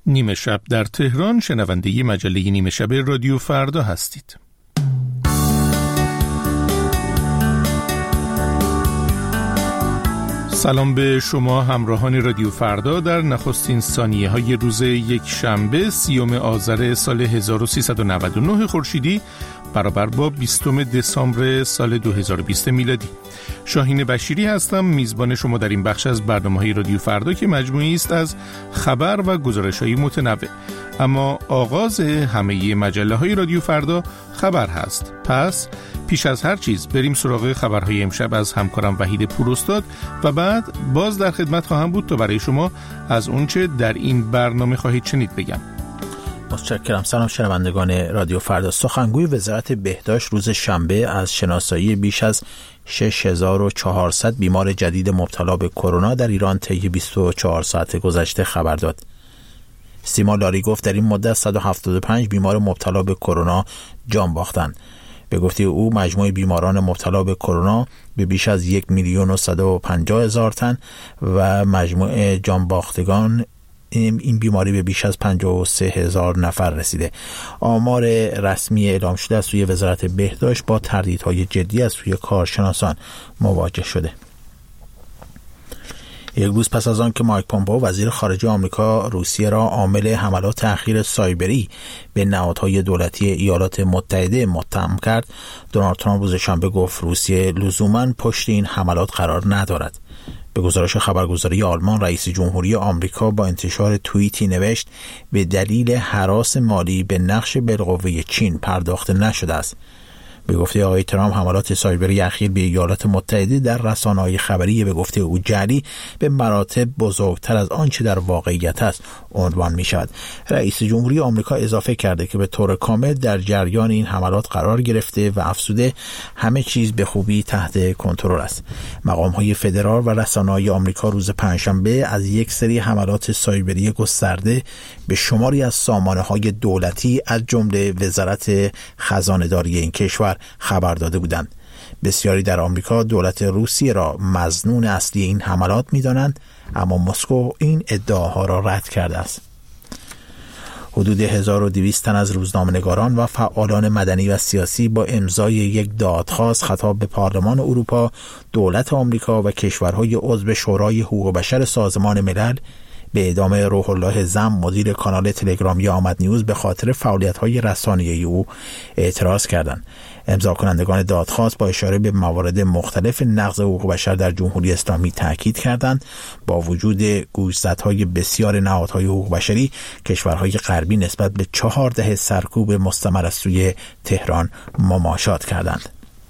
نیمه شب در تهران، شنونده مجله نیمه شب رادیو فردا هستید. سلام به شما همراهان رادیو فردا در نخستین ثانیه های روز یک شنبه 30 آذر سال 1399 خورشیدی برابر با 20 دسامبر سال 2020 میلادی. شاهین بشیری هستم، میزبان شما در این بخش از برنامه‌های رادیو فردا که مجموعی است از خبر و گزارش‌های متنوع. اما آغاز همه مجله‌های رادیو فردا خبر هست. پس پیش از هر چیز بریم سراغ خبرهای امشب از همکارم وحید پوراستاد و بعد باز در خدمت خواهم بود تا برای شما از اونچه در این برنامه خواهید شنید بگم. متشکرم. سلام شنوندگان رادیو فردا. سخنگوی وزارت بهداشت روز شنبه از شناسایی بیش از 6400 بیمار جدید مبتلا به کرونا در ایران طی 24 ساعت گذشته خبر داد. سیما لاری گفت در این مدت 175 بیمار مبتلا به کرونا جان باختند. به گفته او مجموع بیماران مبتلا به کرونا به بیش از 1,150,000 تن و مجموع جان باختگان این بیماری به بیش از 53,000 نفر رسیده. آمار رسمی اعلام شده از سوی وزارت بهداشت با تردیدهای جدی از سوی کارشناسان مواجه شده. یک روز پس از آن که مایک پومپئو وزیر خارجه آمریکا روسیه را عامل حملات تأخیر سایبری به نهادهای دولتی ایالات متحده متهم کرد، دونالد ترامپ روز شنبه گفت روسیه لزوماً پشت این حملات قرار ندارد. به گزارش خبرگزاری آلمان، رئیس جمهوری آمریکا با انتشار توییتی نوشت به دلیل هراس مالی به نقش بالقوه چین پرداخته نشده است. به گفته آقای ترامپ حملات سایبری اخیر به ایالات متحده در رسانه‌های خبری به گفته او جعلی به مراتب بزرگتر از آنچه در واقعیت است عنوان می شود. رئیس جمهوری آمریکا اضافه کرده که به طور کامل در جریان این حملات قرار گرفته و افزوده همه چیز به خوبی تحت کنترل است. مقام‌های فدرال و رسانه‌های آمریکا روز پنجشنبه از یک سری حملات سایبری گسترده به شماری از سامانه‌های دولتی از جمله وزارت خزانه‌داری این کشور خبر داده بودند. بسیاری در آمریکا دولت روسیه را مظنون اصلی این حملات می‌دانند، اما مسکو این ادعاها را رد کرده است. حدود 1200 تن از روزنامه‌نگاران و فعالان مدنی و سیاسی با امضای یک دادخواست خطاب به پارلمان اروپا، دولت آمریکا و کشورهای عضو شورای حقوق بشر سازمان ملل به اعدام روح الله زم، مدیر کانال تلگرامی آمد نیوز، به خاطر فعالیت‌های رسانه‌ای او اعتراض کردند. امضا کنندگان دادخواست با اشاره به موارد مختلف نقض حقوق بشر در جمهوری اسلامی تاکید کردند. با وجود گوشزدهای بسیار نهادهای حقوق بشری، کشورهای غربی نسبت به 4 دهه سرکوب مستمر از سوی تهران مماشات کردند.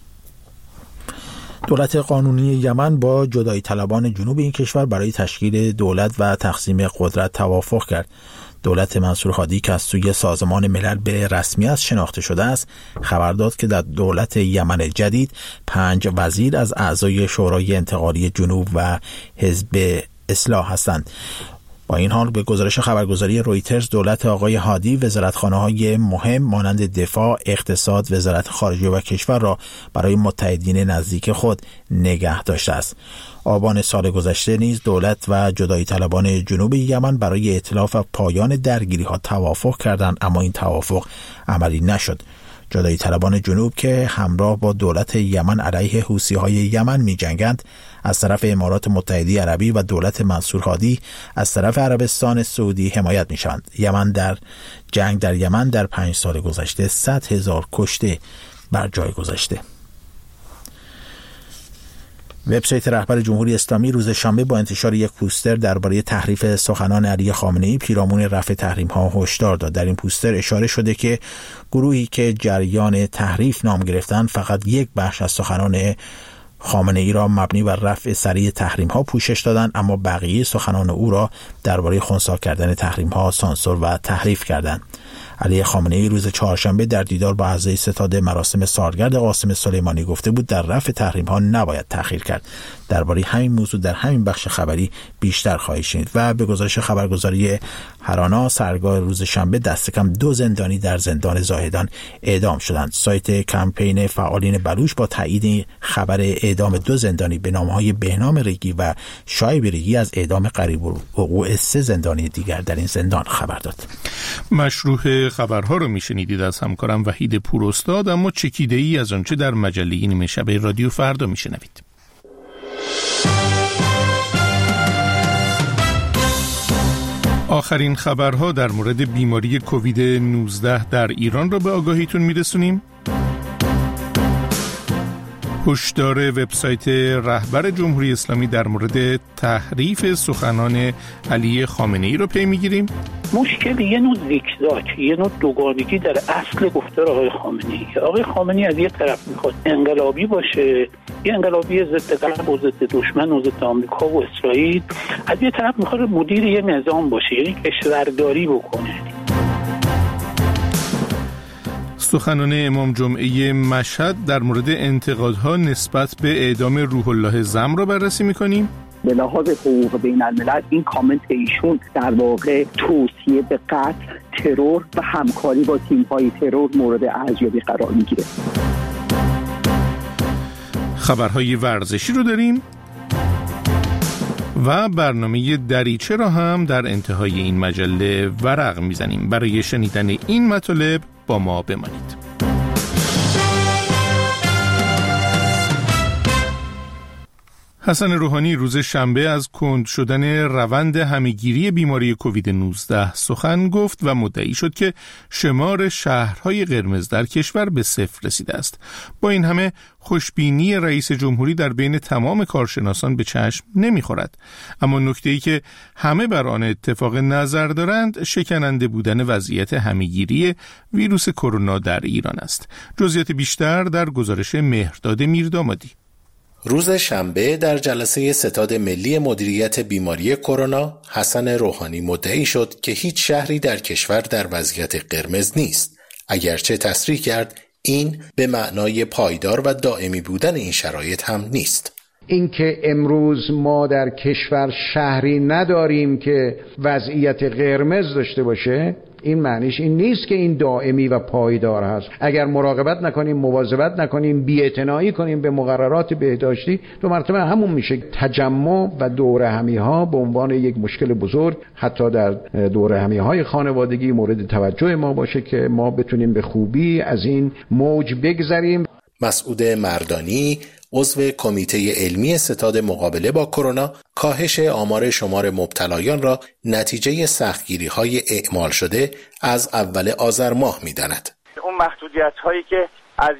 دولت قانونی یمن با جدایی طلبان جنوب این کشور برای تشکیل دولت و تقسیم قدرت توافق کرد. دولت منصور هادی که از سوی سازمان ملل به رسمیت شناخته شده است، خبر داد که در دولت یمن جدید 5 وزیر از اعضای شورای انتقالی جنوب و حزب اصلاح هستند. با این حال به گزارش خبرگزاری رویترز، دولت آقای هادی وزارتخانه‌های مهم مانند دفاع، اقتصاد، وزارت خارجه و کشور را برای متحدین نزدیک خود نگه داشته است. آبان سال گذشته نیز دولت و جدایی طلبان جنوب یمن برای ائتلاف و پایان درگیری‌ها توافق کردند، اما این توافق عملی نشد. جدایی طلبان جنوب که همراه با دولت یمن علیه حوثی‌های یمن می‌جنگند، از طرف امارات متحده عربی و دولت منصور هادی از طرف عربستان سعودی حمایت می‌شوند. یمن در جنگ در یمن در 5 سال گذشته 100,000 کشته بر جای گذاشته. وبسایت رهبر جمهوری اسلامی روز شنبه با انتشار یک پوستر درباره تحریف سخنان علی خامنه‌ای پیرامون رفع تحریم‌ها هشدار داد. در این پوستر اشاره شده که گروهی که جریان تحریف نام گرفتند فقط یک بخش از سخنان خامنه‌ای را مبنی بر رفع سریع تحریم‌ها پوشش دادند، اما بقیه سخنان او را درباره خنثی کردن تحریم‌ها سانسور و تحریف کردند. علی خامنه‌ای روز چهارشنبه در دیدار با اعضای ستاد مراسم سالگرد قاسم سلیمانی گفته بود در رفع تحریم‌ها نباید تأخیر کرد. درباره همین موضوع در همین بخش خبری بیشتر خواهید شنید. و به گزارش خبرگزاری هرانا سرگاه روز شنبه دست کم 2 زندانی در زندان زاهدان اعدام شدند. سایت کمپین فعالین بلوچ با تایید خبر اعدام 2 زندانی به نام‌های بهنام ریگی و شایب ریگی از اعدام قریب الوقوع 3 زندانی دیگر در این زندان خبر داد. مشروح خبرها رو میشنیدید از همکارم وحید پوراستاد، اما چکیده‌ای از آنچه در مجله نیمه شب رادیو فردا میشنوید. آخرین خبرها در مورد بیماری کووید 19 در ایران را به آگاهیتون میرسونیم. هشدار وبسایت رهبر جمهوری اسلامی در مورد تحریف سخنان علی خامنه‌ای رو پی میگیریم. مشکل یه نوع زیگزاگ، یه نوع دوگانگی در اصل گفتار آقای خامنه‌ای. آقای خامنه‌ای از یه طرف میخواد انقلابی باشه، یه انقلابی ضد غرب و ضد دشمن و ضد آمریکا و اسرائیل، از یه طرف میخواد مدیر یه نظام باشه، یعنی کشورداری بکنه. سخنان امام جمعه مشهد در مورد انتقادها نسبت به اعدام روح الله زم را بررسی می‌کنیم. به لحاظ حقوق بین الملل این کامنت ایشون در واقع توصیه به قتل، ترور و همکاری با تیم‌های ترور مورد ارزیابی قرار می‌گیره. خبرهای ورزشی رو داریم و برنامه دریچه را هم در انتهای این مجله ورق میزنیم. برای شنیدن این مطالب با ما بمانید. حسن روحانی روز شنبه از کند شدن روند همه‌گیری بیماری کووید 19 سخن گفت و مدعی شد که شمار شهرهای قرمز در کشور به 0 رسیده است. با این همه خوشبینی رئیس جمهوری در بین تمام کارشناسان به چشم نمیخورد. اما نکته‌ای که همه بر آن اتفاق نظر دارند شکننده بودن وضعیت همه‌گیری ویروس کرونا در ایران است. جزئیات بیشتر در گزارش مهرداد میردامادی. روز شنبه در جلسه ستاد ملی مدیریت بیماری کرونا، حسن روحانی مدعی شد که هیچ شهری در کشور در وضعیت قرمز نیست، اگرچه تصریح کرد این به معنای پایدار و دائمی بودن این شرایط هم نیست. اینکه امروز ما در کشور شهری نداریم که وضعیت قرمز داشته باشه، این معنیش این نیست که این دائمی و پایدار هست. اگر مراقبت نکنیم، مواظبت نکنیم، بی‌اعتنایی کنیم به مقررات بهداشتی، 2 مرتبه همون میشه. تجمع و دوره همی ها به عنوان یک مشکل بزرگ حتی در دوره همی های خانوادگی مورد توجه ما باشه که ما بتونیم به خوبی از این موج بگذریم. مسعود مردانی، عضو کمیته علمی ستاد مقابله با کرونا، کاهش آمار شمار مبتلایان را نتیجه سختگیری‌های اعمال شده از اول آذر ماه می‌داند. اون محدودیت‌هایی که از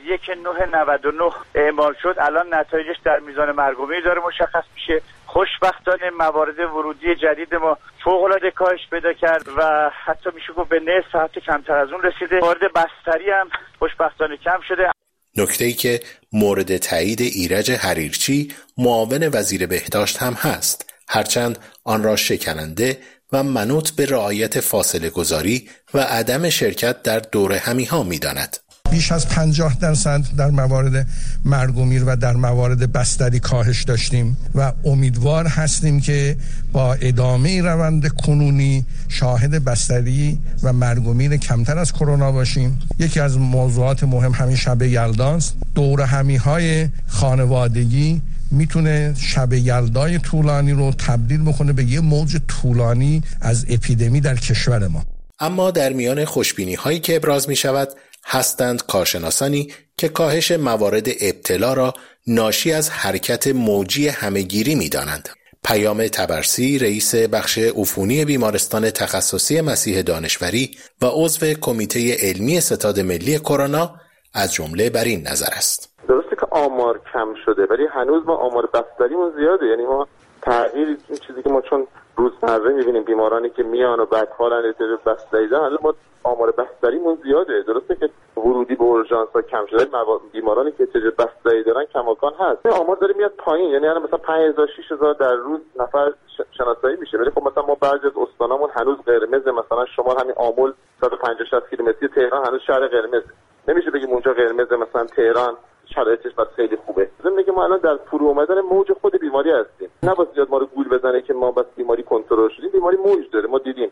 1/9/99 اعمال شد الان نتایجش در میزان مرگ و میر داره مشخص میشه. خوشبختانه موارد ورودی جدید ما فوق‌العاده کاهش پیدا کرد و حتی میشه گفت به نصف حتی کمتر از اون رسیده. موارد بستری هم خوشبختانه کم شده. نکته‌ای که مورد تایید ایرج حریرچی معاون وزیر بهداشت هم هست، هرچند آن را شکننده و منوط به رعایت فاصله گذاری و عدم شرکت در دوره همی ها می داند. بیش از 50% در موارد مرگ و میر و در موارد بستری کاهش داشتیم و امیدوار هستیم که با ادامه روند کنونی شاهد بستری و مرگ و میر کمتر از کرونا باشیم. یکی از موضوعات مهم همین شب یلداست. دوره همی های خانوادگی میتونه شب یلدای طولانی رو تبدیل بکنه به یه موج طولانی از اپیدمی در کشور ما. اما در میان خوشبینی هایی که ابراز می شود هستند کارشناسانی که کاهش موارد ابتلا را ناشی از حرکت موجی همه‌گیری می دانند. پیام طبرسی، رئیس بخش عفونی بیمارستان تخصصی مسیح دانشوری و عضو کمیته علمی ستاد ملی کرونا از جمله بر این نظر است. درسته که آمار کم شده ولی هنوز ما آمار بستریمون زیاده، یعنی ما تغییر این چیزی که ما چون روزمره می‌بینیم بیمارانی که میان و بعد حالن احتیاج بستری دارن، حالا ما آمار بستریمون زیاده. درسته که ورودی به اورژانس‌ها کم شده، بیمارانی که احتیاج بستری دارن کماکان هست. آمار داره میاد پایین، یعنی الان مثلا 5000 6000 در روز نفر شناسایی میشه، ولی خب مثلا ما بعضی از استانامون هنوز قرمز، مثلا شمال همین آمل 150 60 کیلومتری تهران هنوز شهر قرمز، نمیشه بگیم اونجا قرمز، مثلا تهران شرایطش بس خیلی خوبه. ضمن که ما الان در فرو اومدن موج خود بیماری هستیم. نباید زیاد ما رو گول بزنه که ما بس بیماری کنترل شدیم. بیماری موج داره، ما دیدیم میره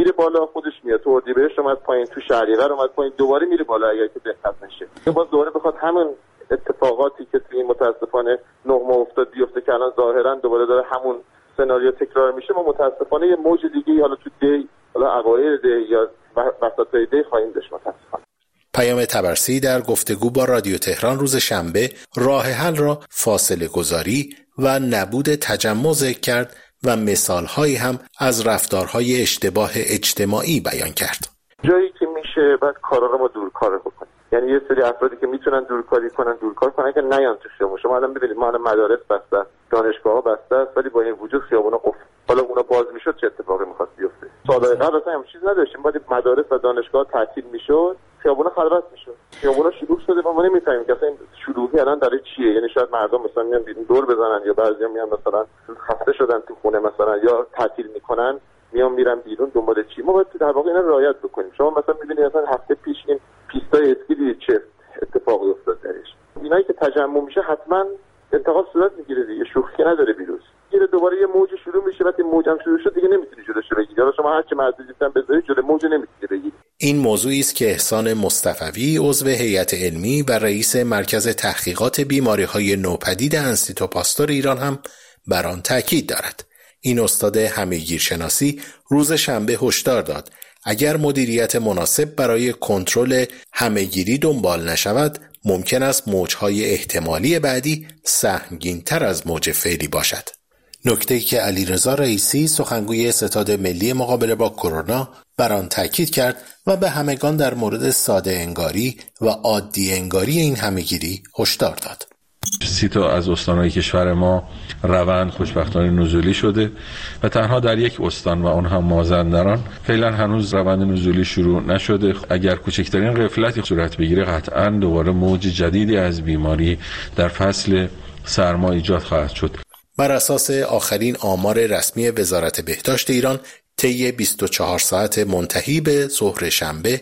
میره بالا، خودش میاد تو اردیبهشت اومد پایین، تو شهریور اومد پایین، دوباره میره بالا اگر که دقت نشه. باز دوباره بخواد همون اتفاقاتی که توی متاسفانه 9 ماه افتاد بیفته که الان ظاهرا دوباره داره همون سناریو تکرار میشه، ما متاسفانه یه موج دیگه حالا تو دی، حالا اوایل دی یا وسطای دی خواهیم داشت متاسفانه. پیام طبرسی در گفتگو با رادیو تهران روز شنبه راه حل را فاصله گذاری و نبود تجمع ذکر کرد و مثالهایی هم از رفتارهای اشتباه اجتماعی بیان کرد. جایی که میشه بعد کارا رو ما دورکار بکنیم، یعنی یه سری افرادی که میتونن دورکار کنن که نیان تو خیابون. شما الان ببینید ما الان مدارس بسته، دانشگاه‌ها بسته است، ولی با این وجود خیابونا قفل. حالا اونا باز میشد چه اتفاقی می‌خواست بیفته؟ سال‌های قبل اصلا همین چیز نداشتیم، بعد مدارس و دانشگاه تعطیل میشد، خیابونا خلوت میشد، خیابونا شلوغ شده و ما نمی‌فهمیم که اصلا این شلوغی الان برای چیه. یعنی شاید مردم مثلا میان بیرون دور بزنن، یا بعضیا میان مثلا خسته شدن تو خونه مثلا، یا تعطیل میکنن میرن بیرون دنبال چی. ما باید در واقع اینا رعایت بکنیم. شما مثلا می‌بینید مثلا هفته پیش این پیستای اسکی چه اتفاقی افتاد درش. اینایی که تجمع میشه حتما انتقاد صورت میگیره دیگه، شوخی نداره ویروس. میره دوباره یه موج شروع میشه، وقتی موج هم شروع شد دیگه نمیتونی جلوش بگیری. حالا شما هر چه محدودیتم بذاری جلوی موج نمیتونی بگیری. این موضوعی است که احسان مصطفوی عضو هیئت علمی و رئیس مرکز تحقیقات بیماری‌های نوپدید انستیتو پاستور ایران هم بر آن تاکید دارد. این استاد همه‌گیرشناسی روز شنبه هشدار داد اگر مدیریت مناسب برای کنترل همه‌گیری دنبال نشود، ممکن است موج‌های احتمالی بعدی سهمگین‌تر از موج فعلی باشد. نکته‌ای که علیرضا رئیسی سخنگوی ستاد ملی مقابله با کرونا بر آن تاکید کرد و به همگان در مورد ساده انگاری و عادی انگاری این همه‌گیری هشدار داد. 30 تا از استان‌های کشور ما روند خوشبختانه نزولی شده و تنها در یک استان و اون هم مازندران فعلا هنوز روند نزولی شروع نشده. اگر کوچکترین غفلتی صورت بگیره قطعاً دوباره موج جدیدی از بیماری در فصل سرما ایجاد خواهد شد. بر اساس آخرین آمار رسمی وزارت بهداشت ایران، طی 24 ساعت منتهی به ظهر شنبه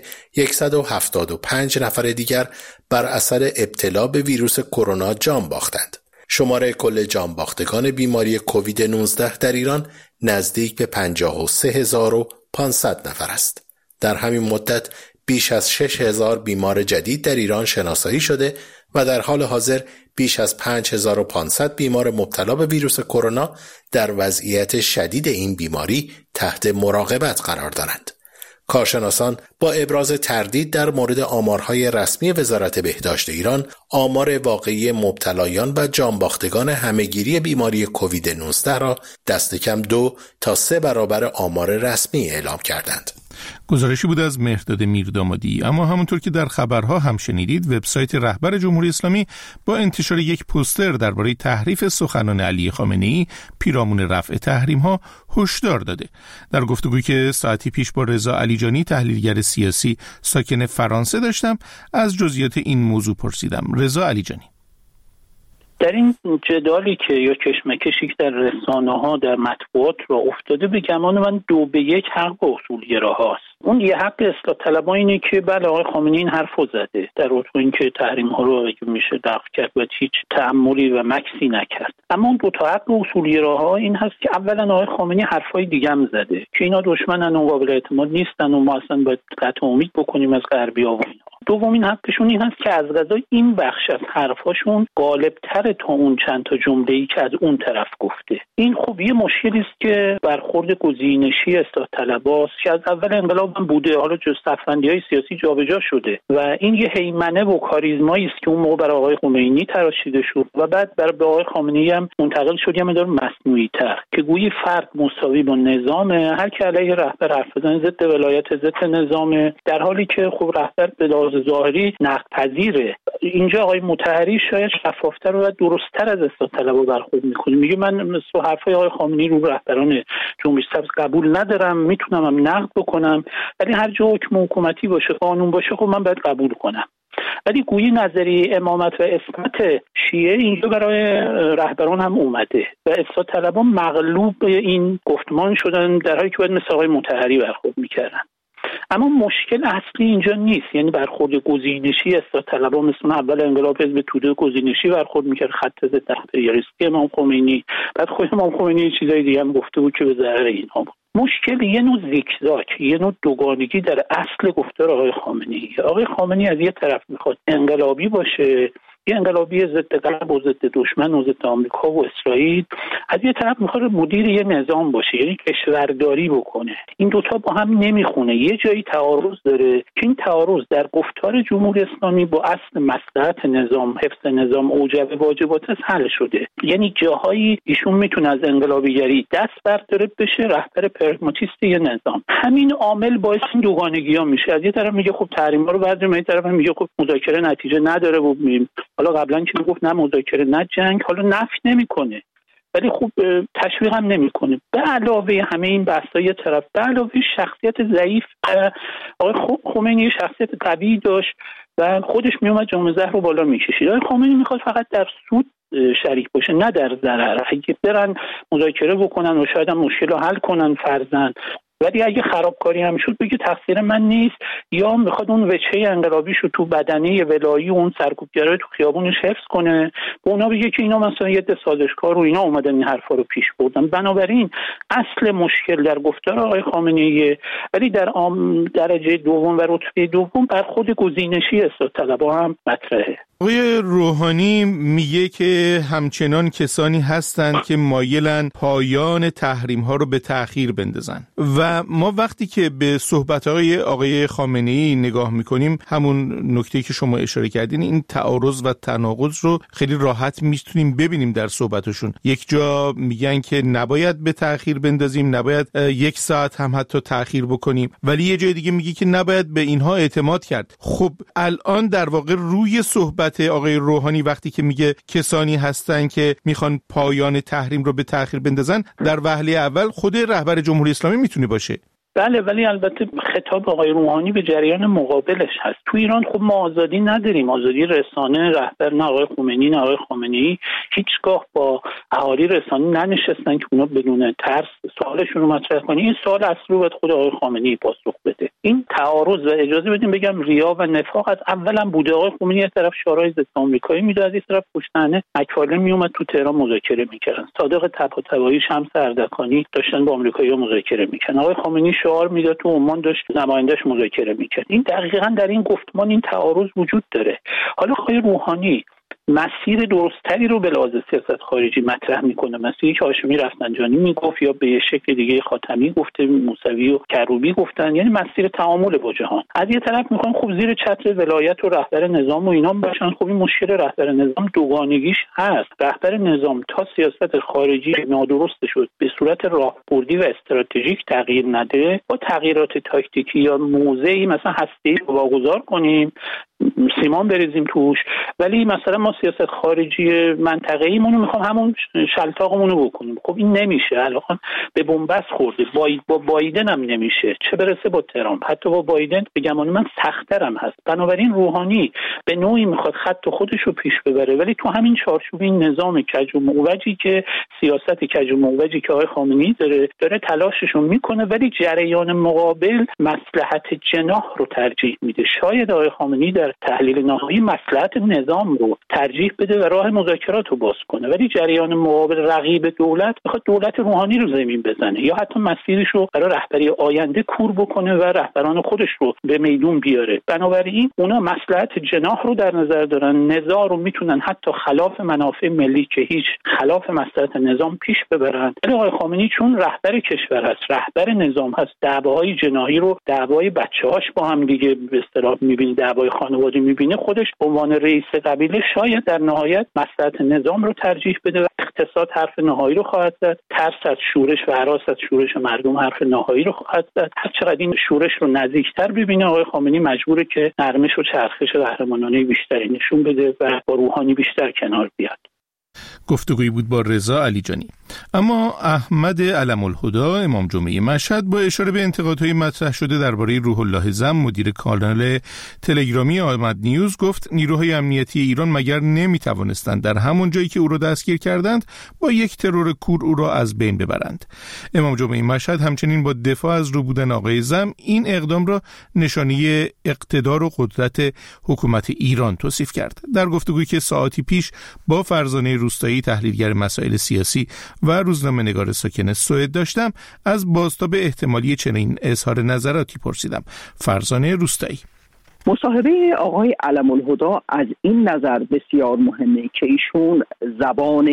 175 نفر دیگر بر اثر ابتلا به ویروس کرونا جان باختند. شماره کل جان باختگان بیماری کووید 19 در ایران نزدیک به 53500 نفر است. در همین مدت بیش از 6000 بیمار جدید در ایران شناسایی شده و در حال حاضر بیش از 5500 بیمار مبتلا به ویروس کرونا در وضعیت شدید این بیماری تحت مراقبت قرار دارند. کارشناسان با ابراز تردید در مورد آمارهای رسمی وزارت بهداشت ایران، آمار واقعی مبتلایان و جانباختگان همه‌گیری بیماری کووید 19 را دست کم 2 تا 3 برابر آمار رسمی اعلام کردند. گزارشی بود از مهرداد میردامادی. اما همونطور که در خبرها هم شنیدید، وبسایت رهبر جمهوری اسلامی با انتشار یک پوستر درباره تحریف سخنان علی خامنه‌ای پیرامون رفع تحریم‌ها هشدار داده. در گفتگویی که ساعتی پیش با رضا علیجانی تحلیلگر سیاسی ساکن فرانسه داشتم، از جزئیات این موضوع پرسیدم. رضا علیجانی: در این جدالی که یا کشمکشی که در رسانه‌ها در مطبوعات را افتاده، به گمان من 2-1 حق اصولگراهاست. اون یه حق اصلاح طلبها اینه که بله آقای خامنه‌ای این حرفو زده در رابطه با اینکه تحریم‌ها رو اگه میشه دفع کرد و هیچ تأملی و مکسی نکرد. اما اون 2 تا حق اصولگراها این هست که اولا آقای خامنه‌ای حرفای دیگه هم زده که اینا دشمنن و قابل اعتماد نیستن و ما اصلا باید قطع امید بکنیم از غربی‌ها و اینا. دومین حقشون این هست که از قضا این بخش از حرفاشون غالب‌تر تا اون چند تا جمله‌ای که از اون طرف گفته. این خب یه مشکلی است که برخورد گزینشی اصلاح طلباست که از اول انقلاب هم بوده، حالا جز صف‌بندی‌های سیاسی جابجا شده و این یه هیمنه و کاریزمایی است که اون موقع برای آقای خمینی تراشیده شد و بعد برای آقای خامنه‌ای هم منتقل شد یه مقدار مصنوعی‌تر که گویی فرد مساوی با نظام، هر کی علیه رهبر حرف بزنه ضد ولایت ضد نظام، در حالی که خب رهبر به لحاظ ظاهری نقدپذیره. اینجا آقای مطهری شاید شفافتر و درست‌تر از اصلاح طلبها برخورد می‌کنه. میگه من مثل حرفای آقای خامنه‌ای رو رهبران جنبش سبز قبول ندارم، میتونم هم نقد بکنم، ولی هر جا حکم حکومتی باشه، قانون باشه، خب من باید قبول کنم. ولی گویی نظریه امامت و عصمت شیعه اینجا برای رهبران هم اومده و اصلاح طلبها مغلوب این گفتمان شدن، در حالی که باید مثل آقای مطهری برخورد می‌کردن. اما مشکل اصلی اینجا نیست، یعنی برخورد گزینشی اصلاح طلبها مثل اول انقلاب حزب توده گزینشی برخورد میکرد، خط ضد امپریالیستی امام خمینی، بعد خود امام خمینی چیزای دیگه هم گفته بود که به ضرر اینها بود. مشکل یه نوع زیگزاگ، یه نوع دوگانگی در اصل گفتار آقای خامنه‌ای. آقای خامنه‌ای از یه طرف میخواد انقلابی باشه، یه انقلابی ضد غرب و ضد دشمن و ضد آمریکا و اسرائیل، از یه طرف میخواد مدیر یه نظام باشه، یعنی کشورداری بکنه. این دوتا با هم نمیخونه، یه جایی تعارض داره که این تعارض در گفتار جمهوری اسلامی با اصل مصلحت نظام، حفظ نظام، اوجب واجبات حل شده. یعنی جاهایی ایشون میتونه از انقلابیگری دست برداره بشه رهبر پرگماتیست یه نظام. همین عامل باعث این دوگانگی‌ها میشه. از یه طرف میگه خب تحریم‌ها رو برداریم، از یه طرف میگه خب مذاکره نتیجه نداره و حالا قبلا که میگفت نه مذاکره نه جنگ، حالا نفی نمیکنه ولی خوب تشویق هم نمیکنه. به علاوه همه این بحث‌های طرف، به علاوه شخصیت ضعیف آقای خمینی شخصیت قوی داشت و خودش میومد جام زهر رو بالا میکشید. آقای خمینی میخواد فقط در سود شریک باشه نه در ضرر. اگه برن مذاکره بکنن و شاید هم مشکل رو حل کنن فرضاً، ولی اگه خرابکاری هم شد بگه تقصیر من نیست، یا میخواد اون وجهه انقلابیشو تو بدنه ولایی و اون سرکوبگرای تو خیابونش حفظ کنه، به اونا بگه که اینا مثلا یه سازشکار و اینا اومدن این حرفا رو پیش بردن. بنابراین اصل مشکل در گفتار آقای خامنه‌ای، ولی در درجه دوم و رتبه دوم بر خود گزینشی اصلاح طلبها هم مطرحه. آقای روحانی میگه که همچنان کسانی هستند که مایلن پایان تحریم ها رو به تأخیر بندازن و ما وقتی که به صحبت‌های آقای خامنه‌ای نگاه میکنیم، همون نکته‌ای که شما اشاره کردین، این تعارض و تناقض رو خیلی راحت میتونیم ببینیم در صحبتشون. یک جا میگن که نباید به تأخیر بندازیم، نباید 1 ساعت هم حتی تأخیر بکنیم، ولی یه جای دیگه میگه که نباید به اینها اعتماد کرد. خب الان در واقع روی صحبت آقای روحانی وقتی که میگه کسانی هستن که میخوان پایان تحریم رو به تأخیر بندازن، در وهله اول خود رهبر جمهوری اسلامی میتونه باشه. بله، ولی البته خطاب آقای روحانی به جریان مقابلش هست. تو ایران خب ما آزادی نداریم، آزادی رسانه. رهبر نه آقای خمینی نه آقای خامنه‌ای هیچگاه با اهالی رسانه ننشستن که اونا بدون ترس سوالشون رو مطرح کنن. این سوال اصلی رو باید خود آقای خامنه‌ای پاسخ بده. این تعارض و اجازه بدیم بگم ریا و نفاق از اولا بوده. آقای خمینی از طرف شورای ضد آمریکایی میداد، از این طرف پشتانه مک‌فارلن میومد تو تهران مذاکره میکردن. صادق طباطبایی، شمس اردکانی داشتن با آمریکایی‌ها مذاکره میکردن. آقای خمینی شعار میداد تو عمان داشت نمایندش مذاکره میکرد. این دقیقاً در این گفتمان این تعارض وجود داره. حالا آقای روحانی مسیر درستری رو به لحاظ سیاست خارجی مطرح میکنه، مسیری که هاشمی رفسنجانی میگفت یا به شکل دیگه خاتمی گفته، موسوی و کروبی گفتن، یعنی مسیر تعامل با جهان. از یه طرف میخوان خب زیر چتر ولایت و رهبر نظام و اینا باشن. خب این مشکل رهبر نظام دوگانگیش هست. رهبر نظام تا سیاست خارجی نادرست شد به صورت راهبردی و استراتژیک تغییر نده، با تغییرات تاکتیکی یا موضعی مثلا هسته‌ای رو واگذار کنیم، سیمان بریزیم توش، ولی مثلا ما سیاست خارجی منطقه‌ایمون رو میخوام همون شلتاقمون رو بکنیم. خب این نمیشه. الان به بنبست خورده. با بایدن هم نمیشه، چه برسه با ترامپ. حتی با بایدن به گمان من سخت‌ترم هست. بنابراین روحانی به نوعی میخواد خط خودش رو پیش ببره، ولی تو همین چارچوب این نظام کج و معوجی که سیاست کج و معوجی که آقای خامنه‌ای داره تلاشش رو میکنه، ولی جریان مقابل مصلحت جناح رو ترجیح میده. شاید آقای خامنه‌ای در تحلیل نهایی مصلحت نظام رو ترجیح بده و راه مذاکرات رو باز کنه، ولی جریان مقابل رقیب دولت بخواد دولت روحانی رو زمین بزنه یا حتی مسیرش رو برای رهبری آینده کور بکنه و رهبران خودش رو به میدون بیاره. بنابراین اونا مصلحت جناح رو در نظر دارن، نزاع رو میتونن حتی خلاف منافع ملی که هیچ خلاف مصلحت نظام پیش ببرن. ولی آقای خامنه‌ای چون رهبر کشور هست، رهبر نظام هست، دعواهای جناحی رو دعوای بچه‌هاش با هم دیگه به اصطلاح می‌بینه، دعوای خانواده می‌بینه، خودش به عنوان رئیس قبیله شاید در نهایت مصلحت نظام رو ترجیح بده و اقتصاد حرف نهایی رو خواهد زد، ترس از شورش و هراس از شورش مردم حرف نهایی رو خواهد زد. هر چقدر این شورش رو نزدیکتر ببینه، آقای خامنه‌ای مجبوره که نرمش و چرخش قهرمانانه بیشتری نشون بده و با روحانی بیشتر کنار بیاد. گفتگویی بود با رضا علیجانی. اما احمد علم‌الهدی امام جمعه مشهد با اشاره به انتقادهای مطرح شده درباره روح الله زم مدیر کانال تلگرامی احمد نیوز گفت نیروهای امنیتی ایران مگر نمیتوانستند در همون جایی که او را دستگیر کردند با یک ترور کور او را از بین ببرند. امام جمعه مشهد همچنین با دفاع از رو بودن آقای زم این اقدام را نشانه اقتدار و قدرت حکومت ایران توصیف کرد. در گفتگویی که ساعتی پیش با فرزانه روستایی تحلیلگر مسائل سیاسی و روزنامه‌نگار ساکن سوئد داشتم، از بازتاب احتمالی چنین اظهار نظراتی پرسیدم. فرزانه روستایی: مصاحبه آقای علم‌الهدی از این نظر بسیار مهمه که ایشون زبان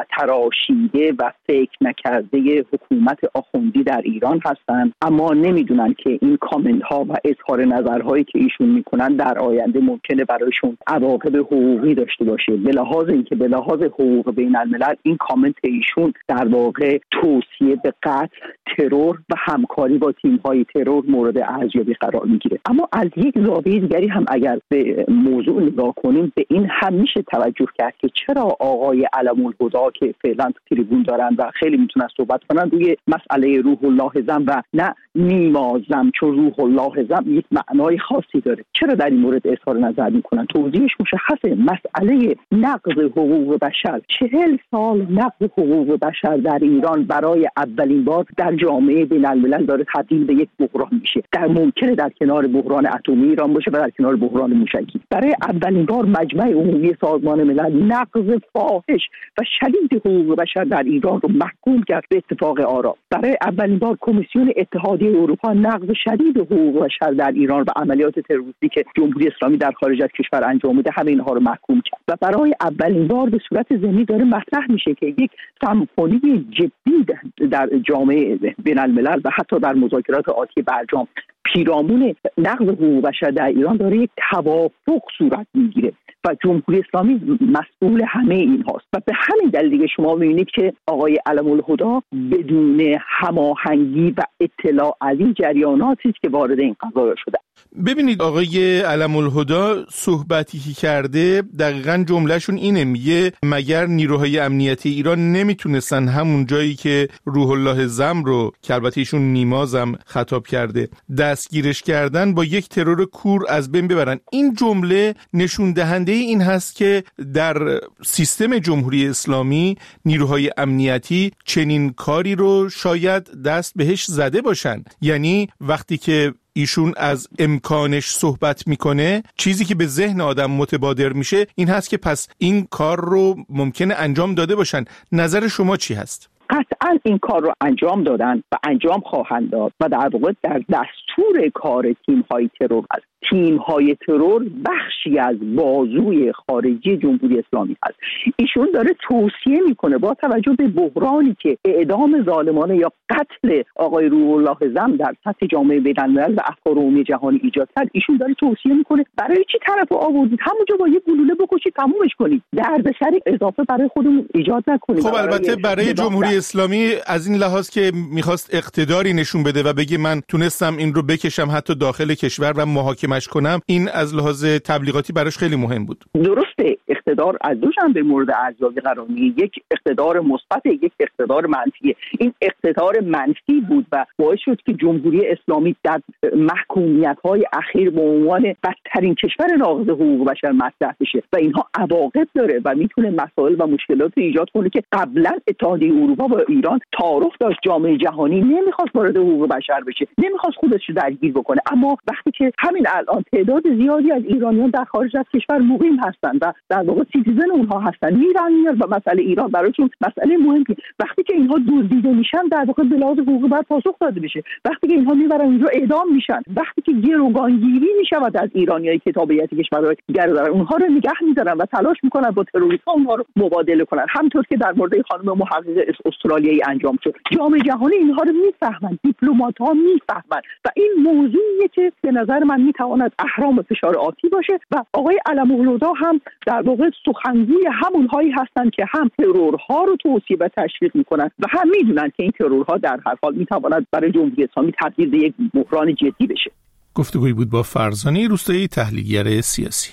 نتراشیده و فکر نکرده حکومت آخوندی در ایران هستند، اما نمیدونن که این کامنت ها و اظهار نظرهایی که ایشون میکنن در آینده ممکنه برایشون عواقب حقوقی داشته باشه. به لحاظ اینکه به لحاظ حقوق بین الملل این کامنت ایشون در واقع توصیه به قتل، ترور و همکاری با تیم‌های ترور مورد ارزیابی قرار میگیره. اما از یک زاویه دیگری هم اگر به موضوع نگاه کنیم، به این هم میشه توجه کرد که چرا آقای علم‌الهدی که فعلا تریبون دارن و خیلی میتونن صحبت کنن روی مسئله روح الله زم و نه نیما زم، چون روح الله زم یک معنای خاصی داره، چرا در این مورد اظهار نظر میکنن؟ توضیحش مشخصه. مسئله نقض حقوق بشر، 40 سال نقض حقوق بشر در ایران برای اولین بار در جامعه بین الملل داره تبدیل به یک بحران میشه. در ممکنه در کنار بحران اتمی ایران باشه و در کنار بحران موشکی. برای اولین بار مجمع عمومی سازمان ملل نقض فاحش و شدید حقوق بشر در ایران رو محکوم کرد به اتفاق آرا. برای اولین بار کمیسیون اتحادیه اروپا نقض شدید حقوق بشر در ایران و عملیات تروریستی که جمهوری اسلامی در خارج از کشور انجام میده همه اینها رو محکوم کرد و برای اولین بار به صورت ضمنی داره مطرح میشه که یک سمفونی جدی در جامعه بین الملل و حتی در مذاکرات آتی برجام پیرامون نقض حقوق بشر در ایران داره یک توافق صورت میگیره و جمهوری اسلامی مسئول همه این هاست و به همین دلیل دیگه شما میبینید که آقای علم‌الهدی بدون هماهنگی و اطلاع از این جریاناتی که وارد این قضایا شده. ببینید آقای علم‌الهدی صحبتی که کرده دقیقاً جملهشون اینه، میگه مگر نیروهای امنیتی ایران نمیتونستن همون جایی که روح الله زم رو که البته ایشون نیما زم خطاب کرده دستگیرش کردن با یک ترور کور از بین ببرن. این جمله نشون دهنده این هست که در سیستم جمهوری اسلامی نیروهای امنیتی چنین کاری رو شاید دست بهش زده باشن. یعنی وقتی که ایشون از امکانش صحبت میکنه، چیزی که به ذهن آدم متبادر میشه این هست که پس این کار رو ممکنه انجام داده باشن. نظر شما چی هست؟ قطعا این کار رو انجام دادن و انجام خواهند داد و در واقع در دستور کار تیم‌های ترور هست. تیم‌های ترور بخشی از بازوی خارجی جمهوری اسلامی هست. ایشون داره توصیه میکنه با توجه به بحرانی که اعدام ظالمانه یا قتل آقای روح الله زم در سطح جامعه بین‌الملل و افکار عمومی جهانی ایجاد کرد. ایشون داره توصیه میکنه برای چی طرفو آوردید، همونجا با یه گلوله بکشید تمومش کنید، دردسر اضافه برای خودمون ایجاد نکنید. خب البته برای جمهوری اسلامی از این لحاظ که میخواست اقتداری نشون بده و بگه من تونستم این رو بکشم حتی داخل کشور و محاکمش کنم، این از لحاظ تبلیغاتی براش خیلی مهم بود. درسته، اقتدار از دو جنبه مورد ارزیابی قرار میگیره، یک اقتدار مثبت، یک اقتدار منفی. این اقتدار منفی بود و باعث شد که جمهوری اسلامی در محکومیت‌های اخیر به عنوان بدترین کشور ناقض حقوق بشر مطرح بشه و اینها عواقب داره و میتونه مسائل و مشکلات ایجاد کنه که قبلا اتحادیه اروپا با ایران تعارف داشت، جامعه جهانی نمیخواست وارد حقوق بشر بشه، نمیخواست خودش رو درگیر بکنه. اما وقتی که همین الان تعداد زیادی از ایرانیان در خارج از کشور مقیم هستند و در واقع سیتیزن اونها هستن، میرن و مسئله ایران براشون مسئله مهمه، وقتی که اینها دزدیده میشن در واقع به لحاظ حقوقی باید پاسخ داده بشه. وقتی که اینها میبرن اونجا اعدام میشن، وقتی که گروگانگیری میشود از ایرانیایی که تابعیت کشورهای دیگر دارن، اونها رو نگه میدارن و تلاش میکنن با تروریست‌ها اونها رو مبادله کنن، همونطور که در مورد خانم محقق استرالیایی انجام شد. جامعه جهانی اینها رو میفهمن، دیپلمات‌ها میفهمن و این موضوعیه که به نظر من میتواند اهرام فشار آتی باشه و آقای علم‌الهدی هم در واقع سخنگوی همونهایی هستند که هم ترورها رو توصیه و تشویق میکنن و هم میدونن که این ترورها در هر حال میتواند برای جمهوری اسلامی تبدیل به یک بحران جدی بشه. گفتگویی بود با فرزانه روستایی تحلیلگر سیاسی.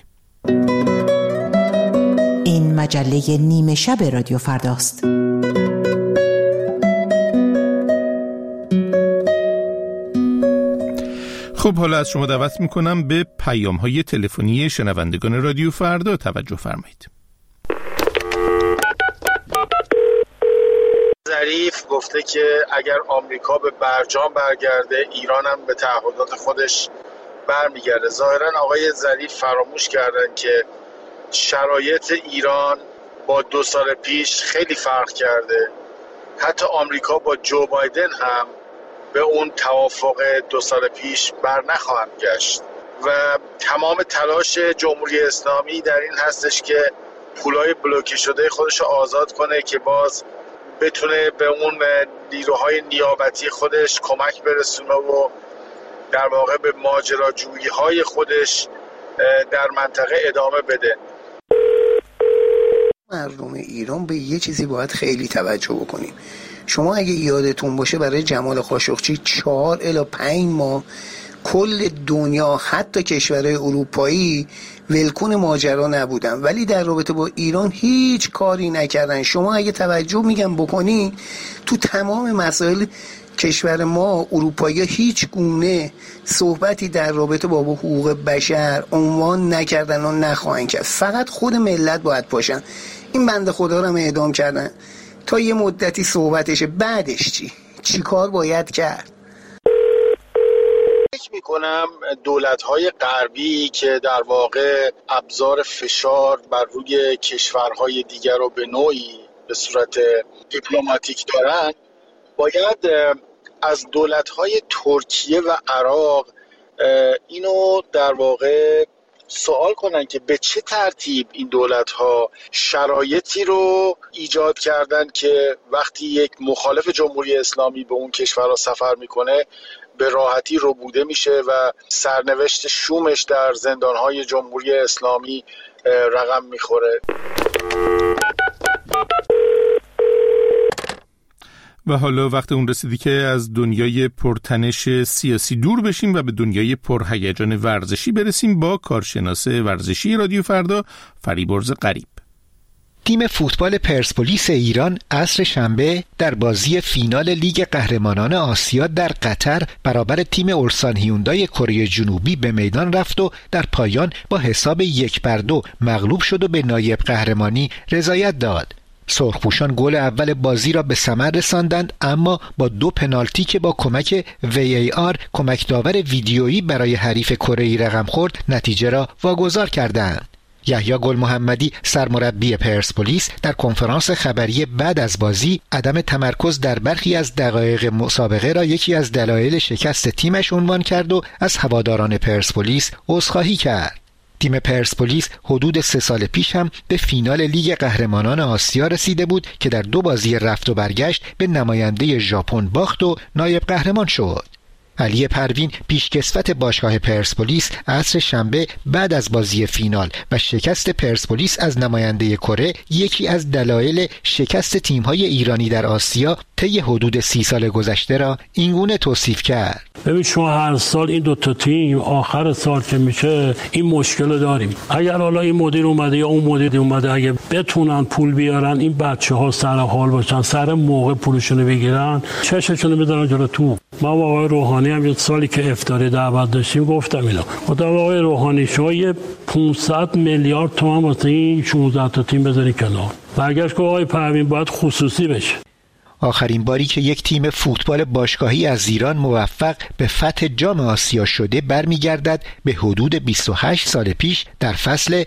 این مجله نیمه شب رادیو فرداست. خب حالا از شما دعوت میکنم به پیام‌های تلفنی شنوندگان رادیو فردا توجه فرمایید. ظریف گفته که اگر آمریکا به برجام برگرده، ایران هم به تعهدات خودش برمیگرده. ظاهرا آقای ظریف فراموش کردن که شرایط ایران با 2 سال پیش خیلی فرق کرده. حتی آمریکا با جو بایدن هم به اون توافق 2 سال پیش بر نخواهند گشت و تمام تلاش جمهوری اسلامی در این هستش که پولای بلوکه شده خودش رو آزاد کنه که باز بتونه به اون نیروهای نیابتی خودش کمک برسونه و در واقع به ماجراجویی های خودش در منطقه ادامه بده. مردم ایران به یه چیزی باید خیلی توجه بکنیم. شما اگه یادتون باشه برای جمال خاشقچی 4 الی 5 ماه کل دنیا حتی کشورهای اروپایی ولکن ماجرا نبودن، ولی در رابطه با ایران هیچ کاری نکردن. شما اگه توجه بکنی تو تمام مسائل کشور ما اروپایی هیچ گونه صحبتی در رابطه با حقوق بشر عنوان نکردن و نخواهند کرد. فقط خود ملت باید پاشن. این بنده خدا رو هم اعدام کردن تا یه مدتی صحبتشه، بعدش چی کار باید کرد؟ فکر میکنم دولت‌های غربی که در واقع ابزار فشار بر روی کشورهای دیگر رو به نوعی به صورت دیپلماتیک دارن، باید از دولت‌های ترکیه و عراق اینو در واقع سوال کنن که به چه ترتیب این دولت‌ها شرایطی رو ایجاد کردن که وقتی یک مخالف جمهوری اسلامی به اون کشورها سفر میکنه به راحتی ربوده میشه و سرنوشت شومش در زندان‌های جمهوری اسلامی رقم میخوره. و حالا وقت اون رسیدی که از دنیای پرتنش سیاسی دور بشیم و به دنیای پرهیجان ورزشی برسیم با کارشناس ورزشی رادیو فردا فریبرز غریب. تیم فوتبال پرسپولیس ایران عصر شنبه در بازی فینال لیگ قهرمانان آسیا در قطر برابر تیم اورسان هیوندای کره جنوبی به میدان رفت و در پایان با حساب 1-2 مغلوب شد و به نایب قهرمانی رضایت داد. سرخپوشان گل اول بازی را به ثمر رساندند، اما با 2 پنالتی که با کمک VAR کمک داور ویدیویی برای حریف کره‌ای رقم خورد نتیجه را واگذار کردند. یحیی گل محمدی سرمربی پرسپولیس در کنفرانس خبری بعد از بازی عدم تمرکز در برخی از دقایق مسابقه را یکی از دلایل شکست تیمش عنوان کرد و از هواداران پرسپولیس عذرخواهی کرد. تیم پرسپولیس حدود 3 سال پیش هم به فینال لیگ قهرمانان آسیا رسیده بود که در 2 بازی رفت و برگشت به نماینده ژاپن باخت و نایب قهرمان شد. علی پروین پیشکسوت باشگاه پرسپولیس عصر شنبه بعد از بازی فینال و شکست پرسپولیس از نماینده کره یکی از دلایل شکست تیم‌های ایرانی در آسیا طی حدود 30 سال گذشته را اینگونه توصیف کرد. ببین شما هر سال این 2 تا تیم آخر سال که میشه این مشکل رو داریم. اگر حالا این مدیر اومده یا اون مدیر اومده اگه بتونن پول بیارن این بچه‌ها سر حال باشن، سر موقع پولشون رو بگیرن، چششون رو بذارن جلو تو. ما با آقای روحانی هم یه سالی که افطاری دعوت داشتیم گفتم اینا. خدا آقای روحانی شما یه 500 میلیارد تومان واسه این 16 تا تیم بذاری کنار. برگشت که آقای پروین باید خصوصی بشه. آخرین باری که یک تیم فوتبال باشگاهی از ایران موفق به فتح جام آسیا شده برمیگردد به حدود 28 سال پیش در فصل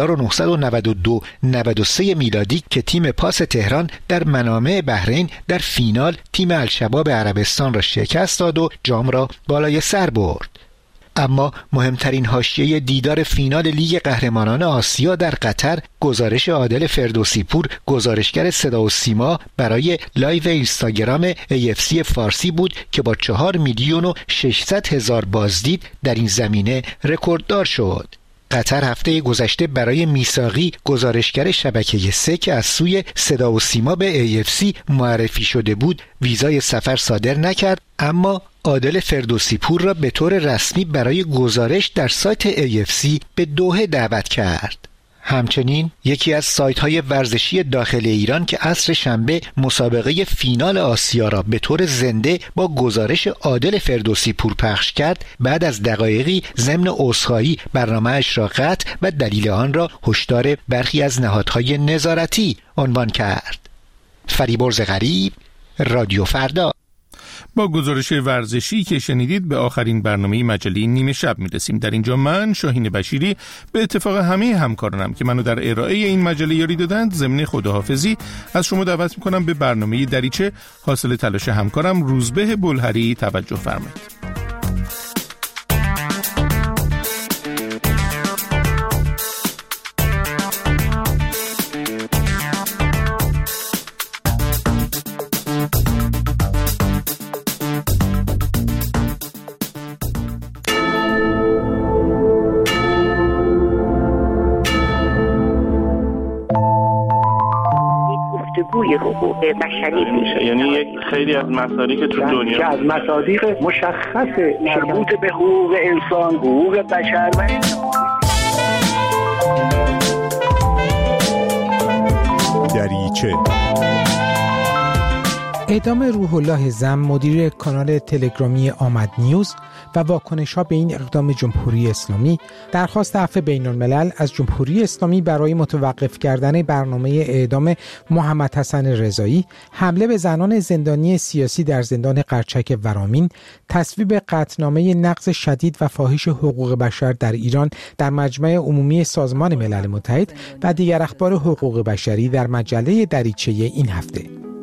1992-93 میلادی که تیم پاس تهران در منامه بحرین در فینال تیم الشباب عربستان را شکست داد و جام را بالای سر برد. اما مهمترین حاشیه دیدار فینال لیگ قهرمانان آسیا در قطر گزارش عادل فردوسی پور، گزارشگر صدا و سیما برای لایو اینستاگرام AFC فارسی بود که با 4,600,000 بازدید در این زمینه رکورددار شد. قطر هفته گذشته برای میثاقی گزارشگر شبکه 3 که از سوی صدا و سیما به AFC معرفی شده بود ویزای سفر صادر نکرد، اما عادل فردوسی پور را به طور رسمی برای گزارش در سایت AFC به دوحه دعوت کرد. همچنین یکی از سایت‌های ورزشی داخل ایران که عصر شنبه مسابقه فینال آسیا را به طور زنده با گزارش عادل فردوسی پور پخش کرد، بعد از دقایقی ضمن عذرخواهی برنامه‌اش را قطع و دلیل آن را هشدار برخی از نهادهای نظارتی عنوان کرد. فریبرز غریب، رادیو فردا. با گزارش ورزشی که شنیدید به آخرین برنامه مجله نیمه شب میرسیم. در اینجا من شاهین بشیری به اتفاق همه همکارانم که منو در ارائه این مجله یاری دادند ضمن خداحافظی از شما دعوت میکنم به برنامه دریچه حاصل تلاش همکارم روزبه بلهری توجه فرمایید. حقوق بشری میشه، یعنی یک خیلی از مصادیق تو دنیا که از مصادیق مشخص مربوط به حقوق انسان، حقوق بشر و دریچه. اعدام روح الله زم مدیر کانال تلگرامی آمد نیوز و واکنش‌ها به این اقدام جمهوری اسلامی، درخواست عفو بین‌الملل از جمهوری اسلامی برای متوقف کردن برنامه اعدام محمد حسن رضایی، حمله به زنان زندانی سیاسی در زندان قرچک ورامین، تصویب قطعنامه نقض شدید و فاحش حقوق بشر در ایران در مجمع عمومی سازمان ملل متحد و دیگر اخبار حقوق بشری در مجله دریچه این هفته.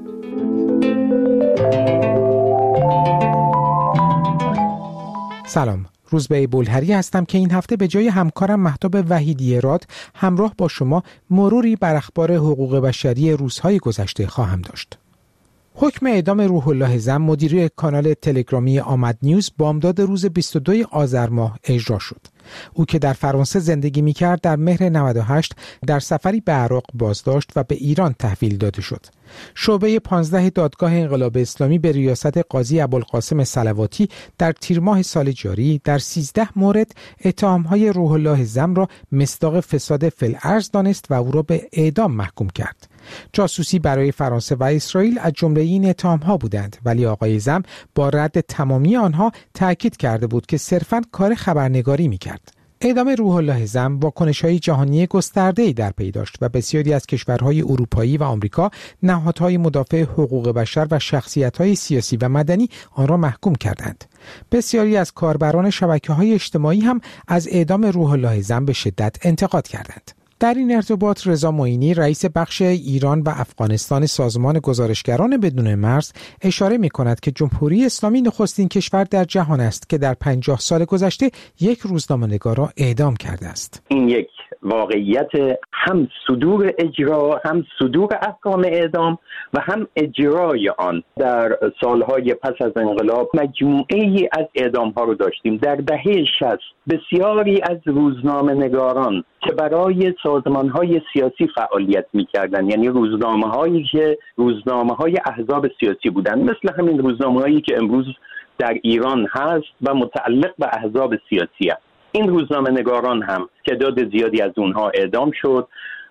سلام، روزبه بلهری هستم که این هفته به جای همکارم مهتاب وحیدی راد همراه با شما مروری بر اخبار حقوق بشری روزهای گذشته خواهم داشت. حکم اعدام روح الله زم مدیر کانال تلگرامی آمد نیوز بامداد روز 22 آذر ماه اجرا شد. او که در فرانسه زندگی می‌کرد در مهر 98 در سفری به عراق بازداشت و به ایران تحویل داده شد. شعبه 15 دادگاه انقلاب اسلامی به ریاست قاضی ابوالقاسم صلواتی در تیر ماه سال جاری در 13 مورد اتهام‌های روح الله زم را مصداق فساد فی‌الارض دانست و او را به اعدام محکوم کرد. جاسوسی برای فرانسه و اسرائیل از جمله این اتهام‌ها بودند، ولی آقای زم با رد تمامی آنها تأکید کرده بود که صرفاً کار خبرنگاری می‌کرد. اعدام روح الله زم واکنش‌های جهانی گسترده‌ای در پی داشت و بسیاری از کشورهای اروپایی و آمریکا نهادهای مدافع حقوق بشر و شخصیت‌های سیاسی و مدنی آن را محکوم کردند. بسیاری از کاربران شبکه‌های اجتماعی هم از اعدام روح الله زم به شدت انتقاد کردند. در این ارتباط رضا معینی رئیس بخش ایران و افغانستان سازمان گزارشگران بدون مرز اشاره می‌کند که جمهوری اسلامی نخستین کشور در جهان است که در 50 سال گذشته یک روزنامه‌نگار را اعدام کرده است. این یک واقعیت هم صدور اجرا، هم صدور احکام اعدام و هم اجرای آن در سالهای پس از انقلاب مجموعه‌ای از اعدام‌ها رو داشتیم. در دهه 60 بسیاری از روزنامه‌نگاران که برای سازمان‌های سیاسی فعالیت می‌کردند، یعنی روزنامه‌هایی که روزنامه‌های احزاب سیاسی بودند، مثل همین روزنامه‌هایی که امروز در ایران هست و متعلق به احزاب سیاسی است، این روزنامه‌نگاران هم تعداد زیادی از اونها اعدام شد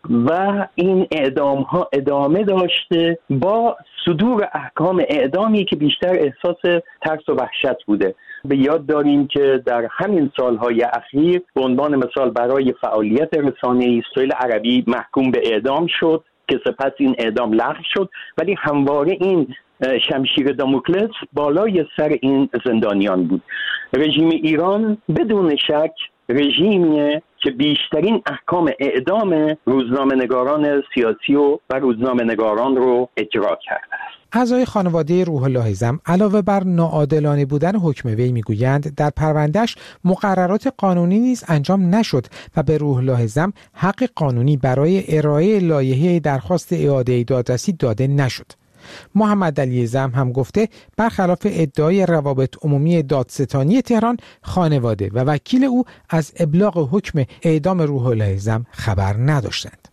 و این اعدام‌ها ادامه داشته با صدور احکام اعدامی که بیشتر احساس ترس و وحشت بوده. به یاد داریم که در همین سالهای اخیر به عنوان مثال برای فعالیت رسانه‌ای اسرائیل عربی محکوم به اعدام شد که سپس این اعدام لغو شد، ولی همواره این شمشیر داموکلس بالای سر این زندانیان بود. رژیم ایران بدون شک رژیمیه که بیشترین احکام اعدام روزنامه‌نگاران سیاسی و روزنامه‌نگاران رو اجرا کرده است. اعضای خانواده روح الله زم علاوه بر ناعادلانه بودن حکم وی میگویند در پروندهش مقررات قانونی نیز انجام نشد و به روح الله زم حق قانونی برای ارائه لایحه درخواست اعاده دادرسی داده نشد. محمد علی زم هم گفته برخلاف ادعای روابط عمومی دادستانی تهران، خانواده و وکیل او از ابلاغ حکم اعدام روح الله زم خبر نداشتند.